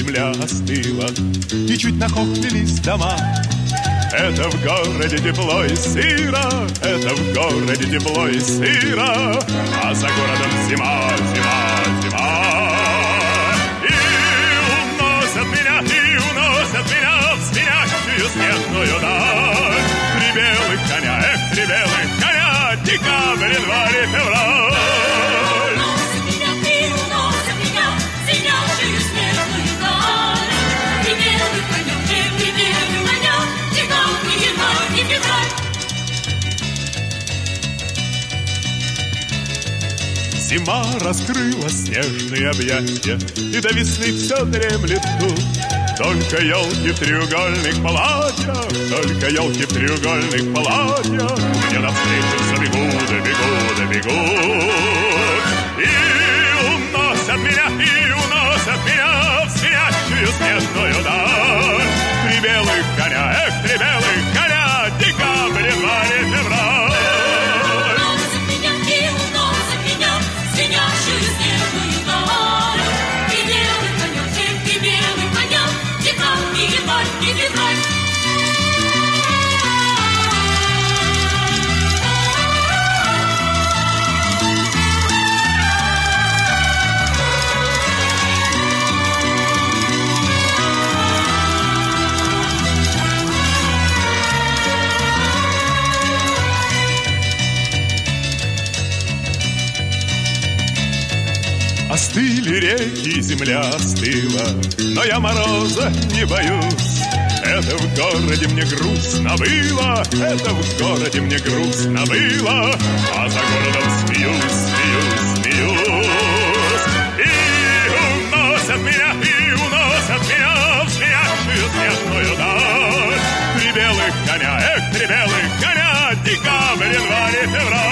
земля остыла, и чуть нахохлились дома. Это в городе тепло и сыро, это в городе тепло и сыро, а за городом зима, зима, зима. И уносят меня в звенящую снежную даль. Три белых коня, три белых коня, декабрь, январь, февраль. Уносят меня в звенящую снежную даль. Три белых коня, декабрь, январь и февраль. Зима раскрыла снежные объятия, и до весны все дремлет тут. Только елки в треугольных палатях, только елки в треугольных палатях мне навстречу все бегут, да бегут, да бегут. И уносят меня в звенящую снежную даль. Три белых коня, три белых коня, декабрь, январь и февраль. Уносят меня в звенящую снежную даль. Три белых коня, декабрь, январь и февраль. Остыли реки, земля остыла, но я мороза не боюсь. Это в городе мне грустно было, это в городе мне грустно было, а за городом смеюсь, смеюсь, смеюсь. И уносят меня в звенящую снежную даль. Три белых коня, три белых коня, декабрь, январь и февраль.